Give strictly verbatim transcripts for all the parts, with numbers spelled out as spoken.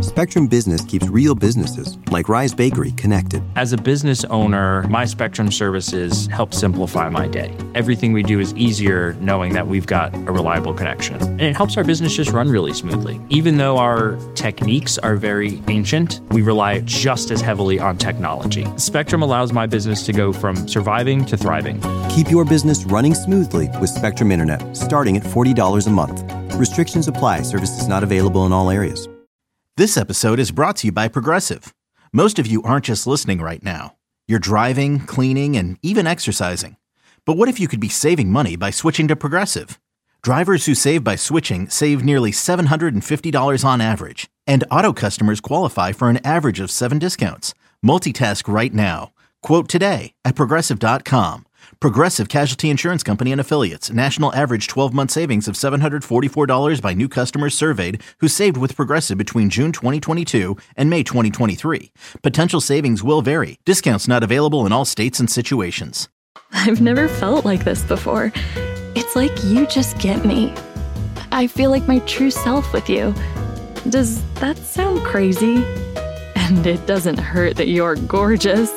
Spectrum Business keeps real businesses, like Rise Bakery, connected. As a business owner, my Spectrum services help simplify my day. Everything we do is easier knowing that we've got a reliable connection. And it helps our business just run really smoothly. Even though our techniques are very ancient, we rely just as heavily on technology. Spectrum allows my business to go from surviving to thriving. Keep your business running smoothly with Spectrum Internet, starting at forty dollars a month. Restrictions apply. Services not available in all areas. This episode is brought to you by Progressive. Most of you aren't just listening right now. You're driving, cleaning, and even exercising. But what if you could be saving money by switching to Progressive? Drivers who save by switching save nearly seven hundred fifty dollars on average. And auto customers qualify for an average of seven discounts. Multitask right now. Quote today at Progressive dot com. Progressive Casualty Insurance Company and Affiliates. National average twelve-month savings of seven hundred forty-four dollars by new customers surveyed who saved with Progressive between June twenty twenty-two and May twenty twenty-three. Potential savings will vary. Discounts not available in all states and situations. I've never felt like this before. It's like you just get me. I feel like my true self with you. Does that sound crazy? And it doesn't hurt that you're gorgeous.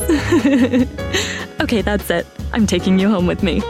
Okay, that's it. I'm taking you home with me.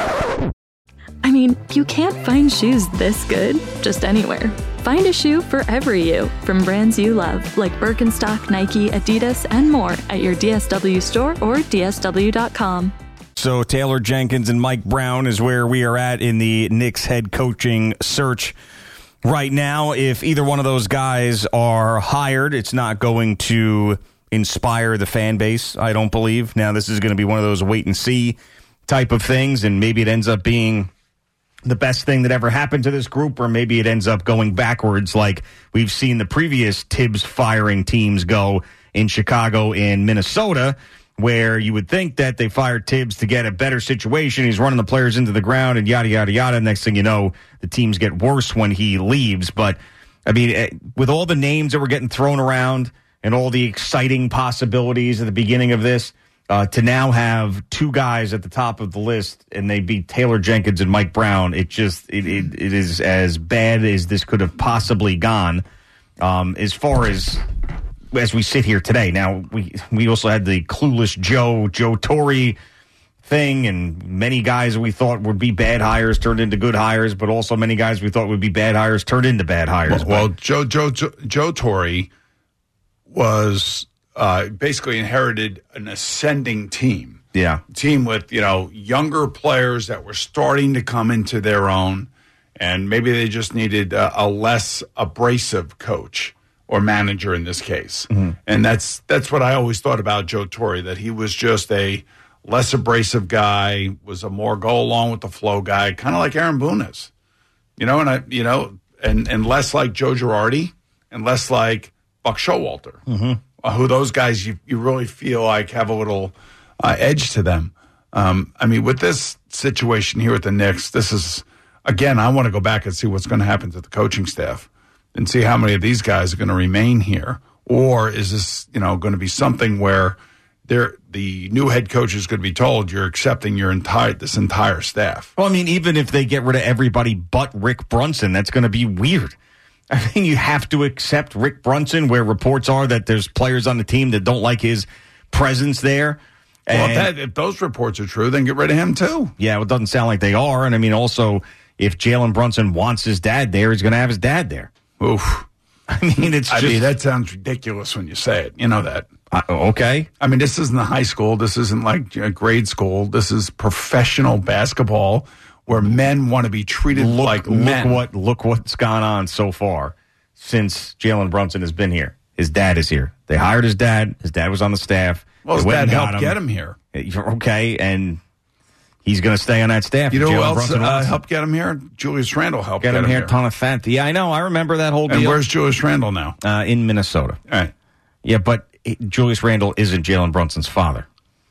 I mean, you can't find shoes this good just anywhere. Find a shoe for every you from brands you love, like Birkenstock, Nike, Adidas, and more at your D S W store or D S W dot com. So Taylor Jenkins and Mike Brown is where we are at in the Knicks head coaching search right now. If either one of those guys are hired, it's not going to inspire the fan base, I don't believe. Now, this is going to be one of those wait and see type of things, and maybe it ends up being the best thing that ever happened to this group, or maybe it ends up going backwards like we've seen the previous Tibbs firing teams go in Chicago and Minnesota, where you would think that they fired Tibbs to get a better situation. He's running the players into the ground and yada, yada, yada. Next thing you know, the teams get worse when he leaves. But, I mean, with all the names that were getting thrown around and all the exciting possibilities at the beginning of this, uh, to now have two guys at the top of the list and they be Taylor Jenkins and Mike Brown, it just it, it, it is as bad as this could have possibly gone um, as far as as we sit here today. Now, we we also had the clueless Joe, Joe Torre thing, and many guys we thought would be bad hires turned into good hires, but also many guys we thought would be bad hires turned into bad hires. Well, well Joe, Joe, Joe, Joe Torre was uh, basically inherited an ascending team. Yeah. Team with, you know, younger players that were starting to come into their own, and maybe they just needed a, a less abrasive coach or manager in this case. Mm-hmm. And that's that's what I always thought about Joe Torre, that he was just a less abrasive guy, was a more go along with the flow guy, kind of like Aaron Boone is. You know, and I you know, and, and less like Joe Girardi and less like Buck Showalter, mm-hmm. uh, who those guys you, you really feel like have a little uh, edge to them. Um, I mean, with this situation here at the Knicks, this is, again, I want to go back and see what's going to happen to the coaching staff and see how many of these guys are going to remain here. Or is this, you know, going to be something where they're, the new head coach is going to be told you're accepting your entire this entire staff? Well, I mean, even if they get rid of everybody but Rick Brunson, that's going to be weird. I mean, you have to accept Rick Brunson, where reports are that there's players on the team that don't like his presence there. And, well, if, that, if those reports are true, then get rid of him too. Yeah, well, it doesn't sound like they are. And I mean, also, if Jalen Brunson wants his dad there, he's going to have his dad there. Oof. I mean, it's just... I mean, that sounds ridiculous when you say it. You know that. Uh, okay. I mean, this isn't high school. This isn't like uh, grade school. This is professional basketball where men want to be treated look, like look men. What, look what's gone on so far since Jalen Brunson has been here. His dad is here. They hired his dad. His dad was on the staff. Well, his dad helped him. get him here. Okay, and he's going to stay on that staff. You know who else uh, helped get him here? Julius Randle helped get, get him, him here. here. Ton of fat. Yeah, I know. I remember that whole deal. And where's Julius Randle now? Uh, in Minnesota. All right. Yeah, but Julius Randle isn't Jalen Brunson's father.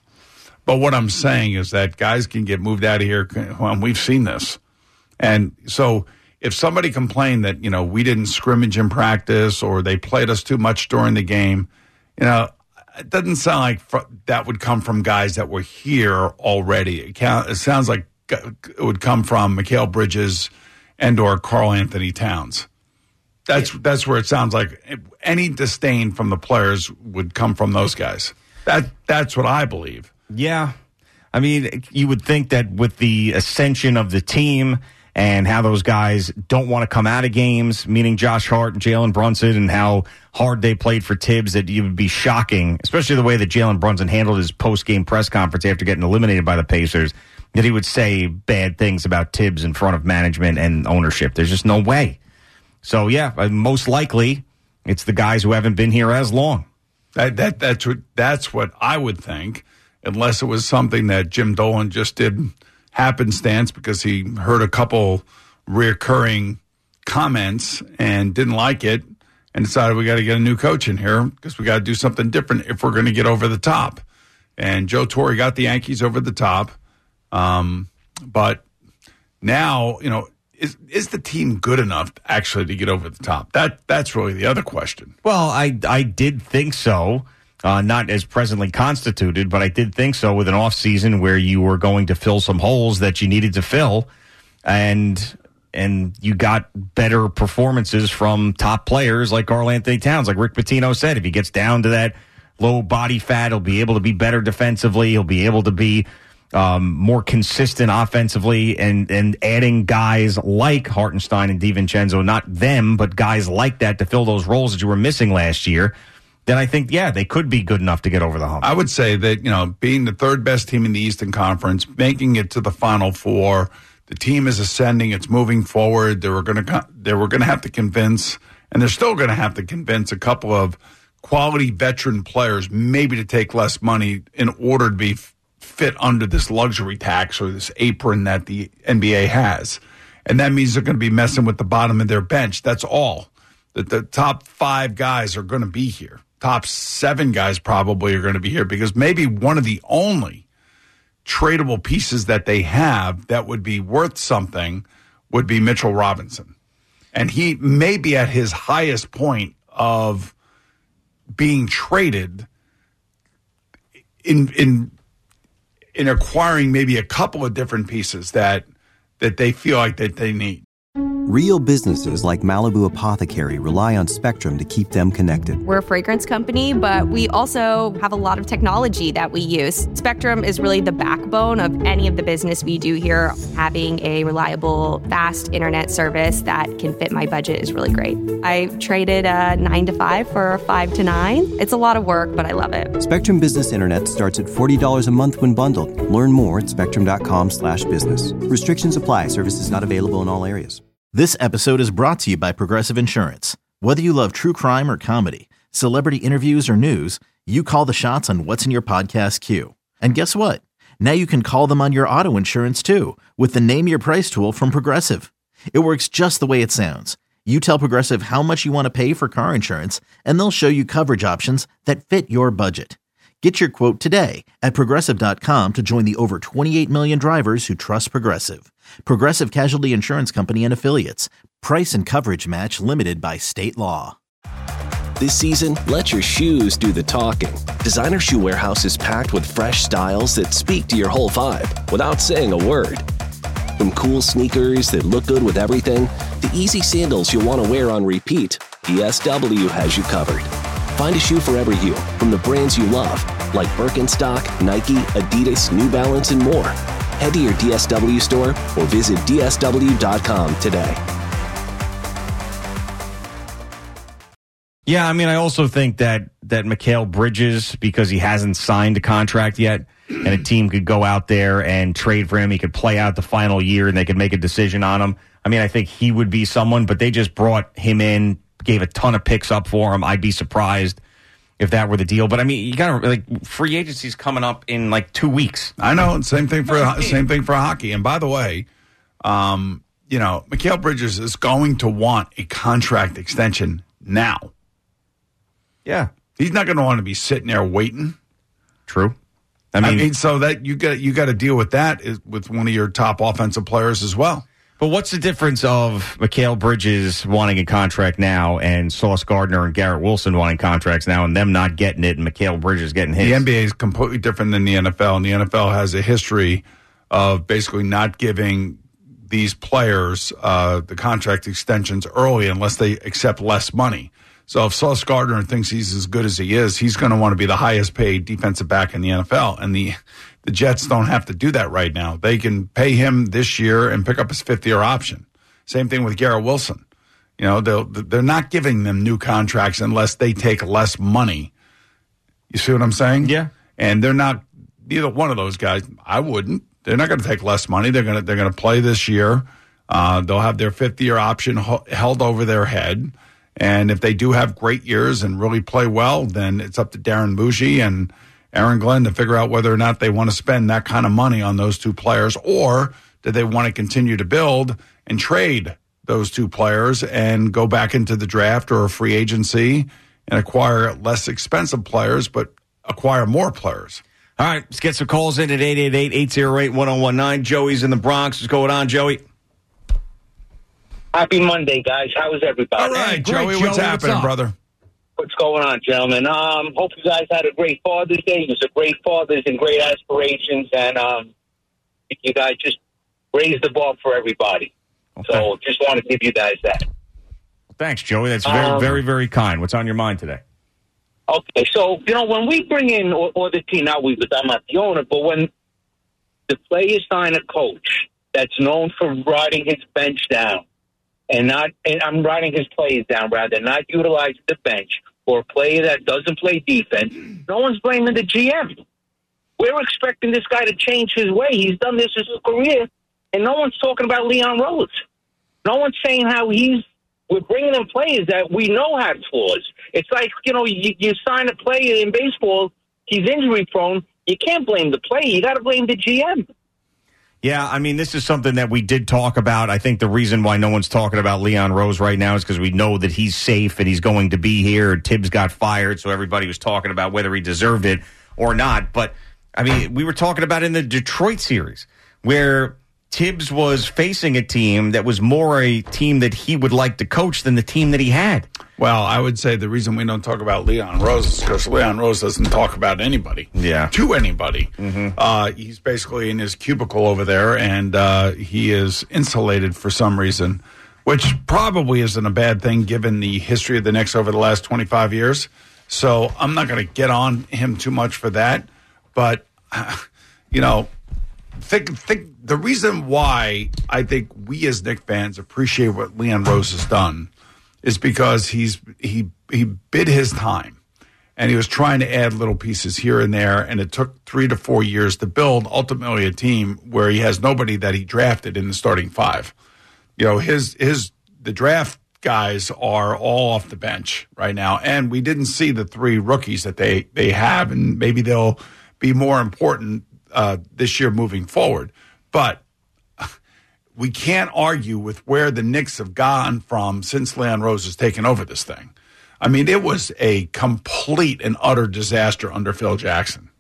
But what I'm saying is that guys can get moved out of here. Well, we've seen this. And so if somebody complained that, you know, we didn't scrimmage in practice or they played us too much during the game, you know, it doesn't sound like fr- that would come from guys that were here already. It, count, it sounds like it would come from Mikal Bridges and or Karl Anthony Towns. That's that's where it sounds like any disdain from the players would come from those guys. That That's what I believe. Yeah. I mean, you would think that with the ascension of the team and how those guys don't want to come out of games, meaning Josh Hart and Jalen Brunson, and how hard they played for Tibbs, that it would be shocking, especially the way that Jalen Brunson handled his post-game press conference after getting eliminated by the Pacers, that he would say bad things about Tibbs in front of management and ownership. There's just no way. So, yeah, most likely it's the guys who haven't been here as long. That, that that's what that's what I would think, unless it was something that Jim Dolan just did happenstance because he heard a couple reoccurring comments and didn't like it and decided we got to get a new coach in here because we got to do something different if we're going to get over the top. And Joe Torre got the Yankees over the top, um, but now you know. Is is the team good enough actually to get over the top? That That's really the other question. Well, I, I did think so, uh, not as presently constituted, but I did think so with an offseason where you were going to fill some holes that you needed to fill, and and you got better performances from top players like Karl-Anthony Towns. Like Rick Pitino said, if he gets down to that low body fat, he'll be able to be better defensively. He'll be able to be Um, more consistent offensively, and, and adding guys like Hartenstein and DiVincenzo, not them, but guys like that to fill those roles that you were missing last year, then I think, yeah, they could be good enough to get over the hump. I would say that, you know, being the third best team in the Eastern Conference, making it to the Final Four, the team is ascending, it's moving forward. They were going to they were going to have to convince, and they're still going to have to convince a couple of quality veteran players maybe to take less money in order to be fit under this luxury tax or this apron that the N B A has. And that means they're going to be messing with the bottom of their bench. That's all. That the top five guys are going to be here. Top seven guys probably are going to be here because maybe one of the only tradable pieces that they have that would be worth something would be Mitchell Robinson. And he may be at his highest point of being traded in in in acquiring maybe a couple of different pieces that that they feel like that they need. Real businesses like Malibu Apothecary rely on Spectrum to keep them connected. We're a fragrance company, but we also have a lot of technology that we use. Spectrum is really the backbone of any of the business we do here. Having a reliable, fast internet service that can fit my budget is really great. I traded a nine to five for a five to nine. It's a lot of work, but I love it. Spectrum Business Internet starts at forty dollars a month when bundled. Learn more at spectrum.com slash business. Restrictions apply. Services not available in all areas. This episode is brought to you by Progressive Insurance. Whether you love true crime or comedy, celebrity interviews or news, you call the shots on what's in your podcast queue. And guess what? Now you can call them on your auto insurance too with the Name Your Price tool from Progressive. It works just the way it sounds. You tell Progressive how much you want to pay for car insurance, and they'll show you coverage options that fit your budget. Get your quote today at Progressive dot com to join the over twenty-eight million drivers who trust Progressive. Progressive Casualty Insurance Company and Affiliates. Price and coverage match limited by state law. This season, let your shoes do the talking. Designer Shoe Warehouse is packed with fresh styles that speak to your whole vibe without saying a word. From cool sneakers that look good with everything to easy sandals you'll want to wear on repeat, D S W has you covered. Find a shoe for every you, from the brands you love, like Birkenstock, Nike, Adidas, New Balance, and more. Head to your D S W store or visit D S W dot com today. Yeah, I mean, I also think that, that Mikal Bridges, because he hasn't signed a contract yet, and a team could go out there and trade for him, he could play out the final year and they could make a decision on him. I mean, I think he would be someone, but they just brought him in, gave a ton of picks up for him. I'd be surprised if that were the deal. But I mean, you got to like free agency's coming up in like two weeks. I know. Same thing for same thing for hockey. And by the way, um, you know, Mikal Bridges is going to want a contract extension now. Yeah, he's not going to want to be sitting there waiting. True. I mean, I mean, so that you got you got to deal with that is, with one of your top offensive players as well. But what's the difference of Mikal Bridges wanting a contract now and Sauce Gardner and Garrett Wilson wanting contracts now and them not getting it and Mikal Bridges getting his? The N B A is completely different than the N F L, and the N F L has a history of basically not giving these players uh, the contract extensions early unless they accept less money. So if Sauce Gardner thinks he's as good as he is, he's going to want to be the highest paid defensive back in the N F L. And the the Jets don't have to do that right now. They can pay him this year and pick up his fifth year option. Same thing with Garrett Wilson. You know, they'll, they're not giving them new contracts unless they take less money. You see what I'm saying? Yeah. And they're not, either one of those guys, I wouldn't. They're not going to take less money. They're going to they're going to play this year. Uh, they'll have their fifth year option ho- held over their head. And if they do have great years and really play well, then it's up to Darren Bougie and Aaron Glenn to figure out whether or not they want to spend that kind of money on those two players, or do they want to continue to build and trade those two players and go back into the draft or a free agency and acquire less expensive players, but acquire more players. All right, let's get some calls in at eight eight eight, eight oh eight, one oh one nine. Joey's in the Bronx. What's going on, Joey? Happy Monday, guys. How is everybody? All right, Hey, Joey, great, what's Joey, happening, what's brother? What's going on, gentlemen? Um, hope you guys had a great Father's Day. It was a great Father's and great aspirations, and um, you guys just raised the bar for everybody. Okay. So just want to give you guys that. Thanks, Joey. That's very, Um, very, very kind. What's on your mind today? Okay, so, you know, when we bring in, or, or the team, not we, because I'm not the owner, but when the players sign a coach that's known for riding his bench down, and not, and I'm riding his players down, rather, not utilizing the bench, or a player that doesn't play defense, no one's blaming the G M. We're expecting this guy to change his way. He's done this his career, and no one's talking about Leon Rose. No one's saying how he's, we're bringing in players that we know have flaws. It's like, you know, you, you sign a player in baseball, he's injury prone. You can't blame the player. You got to blame the G M. Yeah, I mean, this is something that we did talk about. I think the reason why no one's talking about Leon Rose right now is because we know that he's safe and he's going to be here. Tibbs got fired, so everybody was talking about whether he deserved it or not. But, I mean, we were talking about in the Detroit series where Tibbs was facing a team that was more a team that he would like to coach than the team that he had. Well, I would say the reason we don't talk about Leon Rose is because Leon Rose doesn't talk about anybody. Yeah. To anybody. Mm-hmm. Uh, he's basically in his cubicle over there, and uh, he is insulated for some reason, which probably isn't a bad thing given the history of the Knicks over the last twenty-five years. So I'm not going to get on him too much for that. But, uh, you know, think think the reason why I think we as Knicks fans appreciate what Leon Rose has done is because he's he he bid his time, and he was trying to add little pieces here and there, and it took three to four years to build ultimately a team where he has nobody that he drafted in the starting five. You know, his his the draft guys are all off the bench right now, and we didn't see the three rookies that they they have, and maybe they'll be more important uh, this year moving forward. But we can't argue with where the Knicks have gone from since Leon Rose has taken over this thing. I mean, it was a complete and utter disaster under Phil Jackson.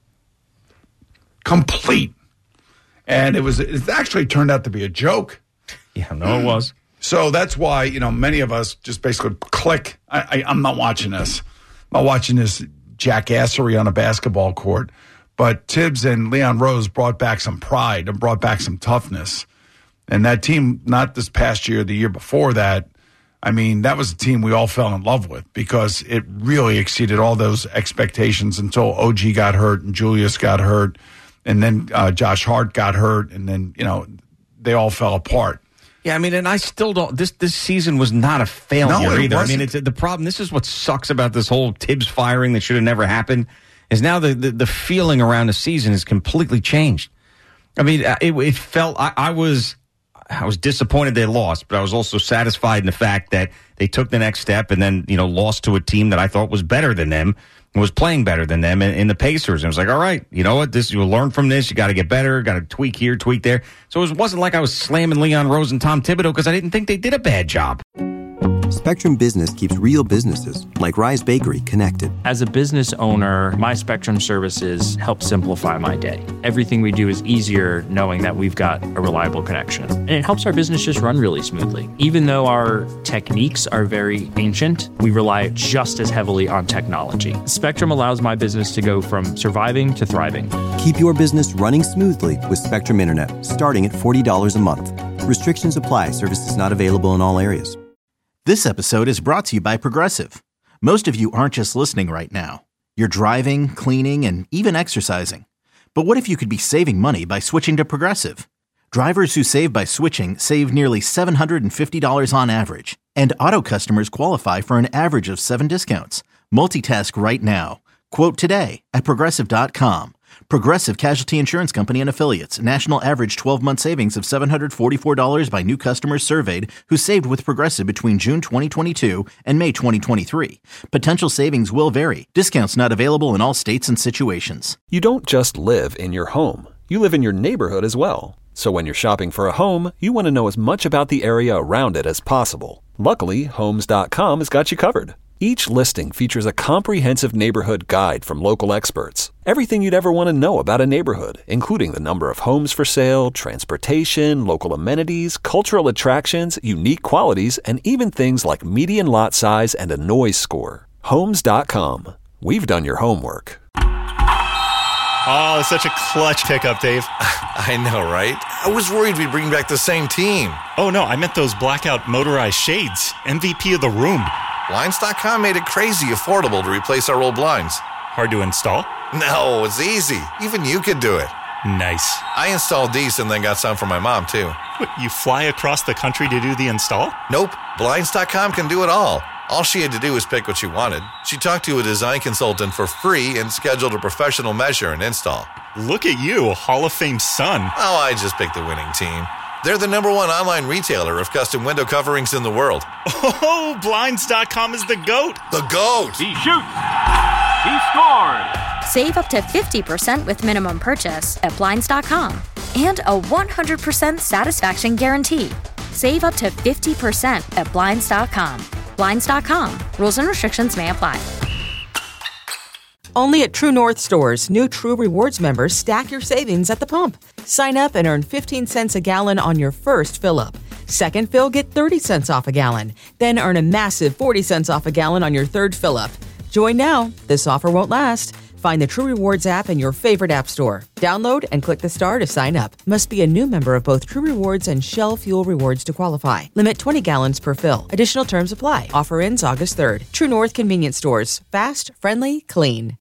Complete. And it was it actually turned out to be a joke. Yeah, no, it was. So that's why, you know, many of us just basically click. I, I, I'm not watching this. I'm not watching this jackassery on a basketball court. But Tibbs and Leon Rose brought back some pride and brought back some toughness. And that team, not this past year, the year before that, I mean, that was a team we all fell in love with because it really exceeded all those expectations until O G got hurt and Julius got hurt. And then uh, Josh Hart got hurt. And then, you know, they all fell apart. Yeah, I mean, and I still don't. This this season was not a failure No, it either. I mean, wasn't. it's the problem. This is what sucks about this whole Tibbs firing that should have never happened. Is now the, the the feeling around the season has completely changed. I mean, it, it felt I, I was I was disappointed they lost, but I was also satisfied in the fact that they took the next step and then, you know, lost to a team that I thought was better than them, was playing better than them in, in the Pacers. And I was like, all right, you know what? This you'll learn from this. You got to get better. Got to tweak here, tweak there. So it wasn't like I was slamming Leon Rose and Tom Thibodeau because I didn't think they did a bad job. Spectrum Business keeps real businesses, like Rise Bakery, connected. As a business owner, my Spectrum services help simplify my day. Everything we do is easier knowing that we've got a reliable connection. And it helps our business just run really smoothly. Even though our techniques are very ancient, we rely just as heavily on technology. Spectrum allows my business to go from surviving to thriving. Keep your business running smoothly with Spectrum Internet, starting at forty dollars a month. Restrictions apply. Services not available in all areas. This episode is brought to you by Progressive. Most of you aren't just listening right now. You're driving, cleaning, and even exercising. But what if you could be saving money by switching to Progressive? Drivers who save by switching save nearly seven hundred fifty dollars on average. And auto customers qualify for an average of seven discounts. Multitask right now. Quote today at Progressive dot com. Progressive Casualty Insurance Company and Affiliates. National average twelve-month savings of seven hundred forty-four dollars by new customers surveyed who saved with Progressive between June twenty twenty-two and May twenty twenty-three. Potential savings will vary. Discounts not available in all states and situations. You don't just live in your home. You live in your neighborhood as well. So when you're shopping for a home, you want to know as much about the area around it as possible. Luckily, Homes dot com has got you covered. Each listing features a comprehensive neighborhood guide from local experts. Everything you'd ever want to know about a neighborhood, including the number of homes for sale, transportation, local amenities, cultural attractions, unique qualities, and even things like median lot size and a noise score. Homes dot com. We've done your homework. Oh, such a clutch pickup, Dave. I know, right? I was worried we'd bring back the same team. Oh, no, I meant those blackout motorized shades. M V P of the room. Blinds dot com made it crazy affordable to replace our old blinds. Hard to install? No, it's easy. Even you could do it. Nice. I installed these and then got some for my mom, too. What, you fly across the country to do the install? Nope. Blinds dot com can do it all. All she had to do was pick what she wanted. She talked to a design consultant for free and scheduled a professional measure and install. Look at you, Hall of Fame son. Oh, I just picked the winning team. They're the number one online retailer of custom window coverings in the world. Oh, Blinds dot com is the GOAT. The GOAT. He shoots. He scored. Save up to fifty percent with minimum purchase at Blinds dot com. And a one hundred percent satisfaction guarantee. Save up to fifty percent at Blinds dot com. Blinds dot com. Rules and restrictions may apply. Only at True North stores, new True Rewards members stack your savings at the pump. Sign up and earn fifteen cents a gallon on your first fill-up. Second fill, get thirty cents off a gallon. Then earn a massive forty cents off a gallon on your third fill-up. Join now. This offer won't last. Find the True Rewards app in your favorite app store. Download and click the star to sign up. Must be a new member of both True Rewards and Shell Fuel Rewards to qualify. Limit twenty gallons per fill. Additional terms apply. Offer ends August third. True North Convenience Stores. Fast, friendly, clean.